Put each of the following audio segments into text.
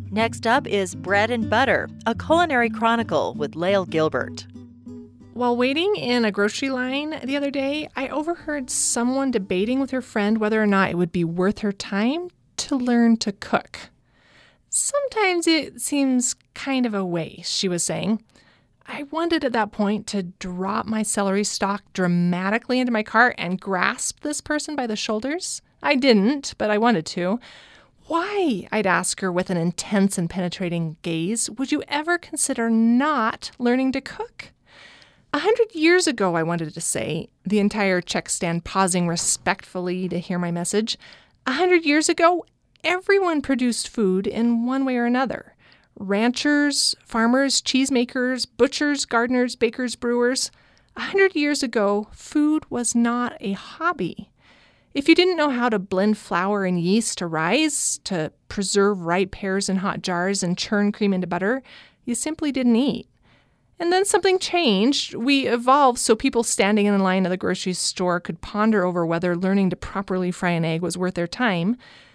Next up is Bread and Butter, a culinary chronicle with Lael Gilbert. While waiting in a grocery line the other day, I overheard someone debating with her friend whether or not it would be worth her time to learn to cook. Sometimes it seems kind of a waste, she was saying. I wanted at that point to drop my celery stalk dramatically into my cart and grasp this person by the shoulders. I didn't, but I wanted to. Why, I'd ask her with an intense and penetrating gaze, would you ever consider not learning to cook? 100 years ago, I wanted to say, the entire check stand pausing respectfully to hear my message. 100 years ago, everyone produced food in one way or another. Ranchers, farmers, cheesemakers, butchers, gardeners, bakers, brewers. 100 years ago, food was not a hobby. If you didn't know how to blend flour and yeast to rise, to preserve ripe pears in hot jars and churn cream into butter, you simply didn't eat. And then something changed. We evolved so people standing in line at the grocery store could ponder over whether learning to properly fry an egg was worth their time.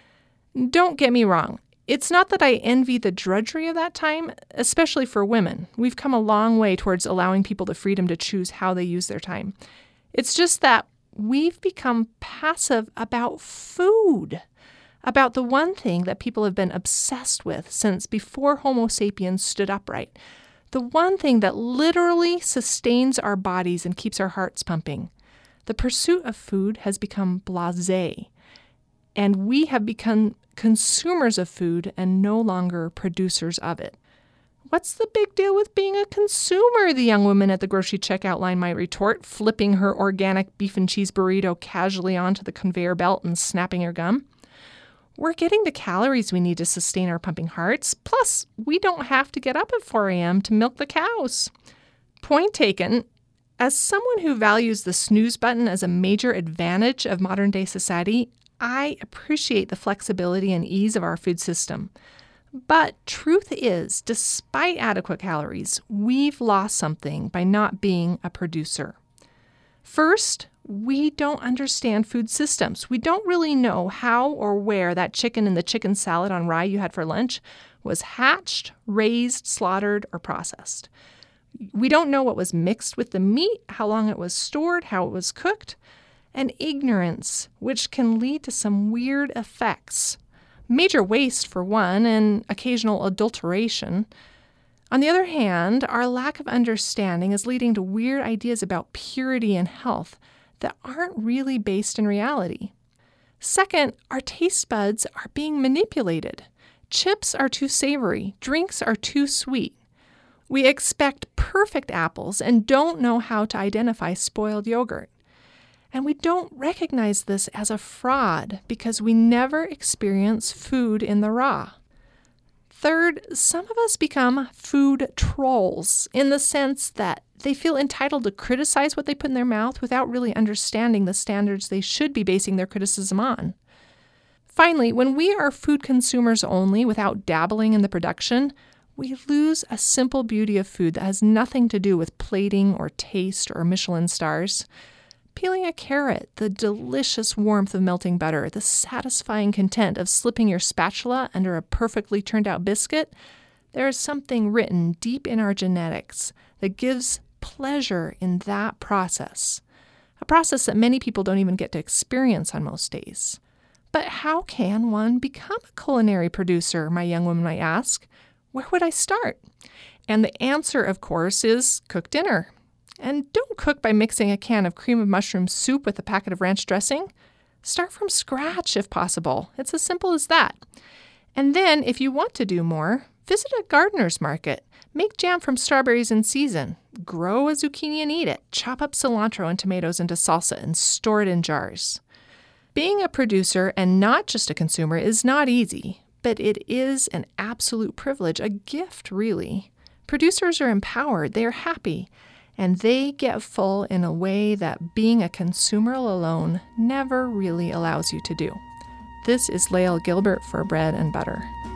Don't get me wrong. It's not that I envy the drudgery of that time, especially for women. We've come a long way towards allowing people the freedom to choose how they use their time. It's just that we've become passive about food, about the one thing that people have been obsessed with since before Homo sapiens stood upright, the one thing that literally sustains our bodies and keeps our hearts pumping. The pursuit of food has become blasé, and we have become consumers of food and no longer producers of it. What's the big deal with being a consumer? The young woman at the grocery checkout line might retort, flipping her organic beef and cheese burrito casually onto the conveyor belt and snapping her gum. We're getting the calories we need to sustain our pumping hearts. Plus, we don't have to get up at 4 a.m. to milk the cows. Point taken. As someone who values the snooze button as a major advantage of modern-day society, I appreciate the flexibility and ease of our food system. But truth is, despite adequate calories, we've lost something by not being a producer. First, we don't understand food systems. We don't really know how or where that chicken in the chicken salad on rye you had for lunch was hatched, raised, slaughtered, or processed. We don't know what was mixed with the meat, how long it was stored, how it was cooked, and ignorance, which can lead to some weird effects. Major waste, for one, and occasional adulteration. On the other hand, our lack of understanding is leading to weird ideas about purity and health that aren't really based in reality. Second, our taste buds are being manipulated. Chips are too savory. Drinks are too sweet. We expect perfect apples and don't know how to identify spoiled yogurt. And we don't recognize this as a fraud because we never experience food in the raw. Third, some of us become food trolls in the sense that they feel entitled to criticize what they put in their mouth without really understanding the standards they should be basing their criticism on. Finally, when we are food consumers only without dabbling in the production, we lose a simple beauty of food that has nothing to do with plating or taste or Michelin stars. Peeling a carrot, the delicious warmth of melting butter, the satisfying content of slipping your spatula under a perfectly turned out biscuit, there is something written deep in our genetics that gives pleasure in that process, a process that many people don't even get to experience on most days. But how can one become a culinary producer, my young woman might ask? Where would I start? And the answer, of course, is cook dinner. And don't cook by mixing a can of cream of mushroom soup with a packet of ranch dressing. Start from scratch if possible. It's as simple as that. And then, if you want to do more, visit a gardener's market. Make jam from strawberries in season. Grow a zucchini and eat it. Chop up cilantro and tomatoes into salsa and store it in jars. Being a producer and not just a consumer is not easy, but it is an absolute privilege, a gift, really. Producers are empowered. They are happy. And they get full in a way that being a consumer alone never really allows you to do. This is Lael Gilbert for Bread and Butter.